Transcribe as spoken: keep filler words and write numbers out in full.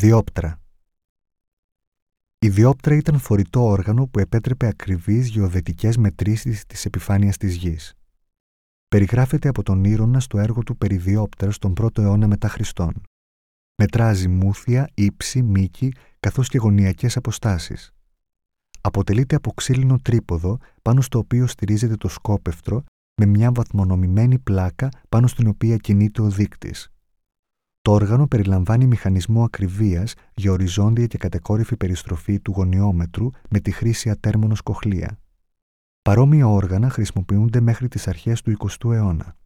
Διόπτρα. Η διόπτρα ήταν φορητό όργανο που επέτρεπε ακριβείς γεωδετικές μετρήσεις της επιφάνειας της γης. Περιγράφεται από τον Ήρωνα στο έργο του περί διόπτρας τον πρώτο αιώνα μετά Χριστόν. Μετράζει μούθια, ύψη, μήκη, καθώς και γωνιακές αποστάσεις. Αποτελείται από ξύλινο τρίποδο πάνω στο οποίο στηρίζεται το σκόπευτρο με μια βαθμονομημένη πλάκα πάνω στην οποία κινείται ο δείκτης. Το όργανο περιλαμβάνει μηχανισμό ακριβίας για οριζόντια και κατεκόρυφη περιστροφή του γωνιόμετρου με τη χρήση ατέρμονος κοχλία. Παρόμοια όργανα χρησιμοποιούνται μέχρι τις αρχές του εικοστού αιώνα.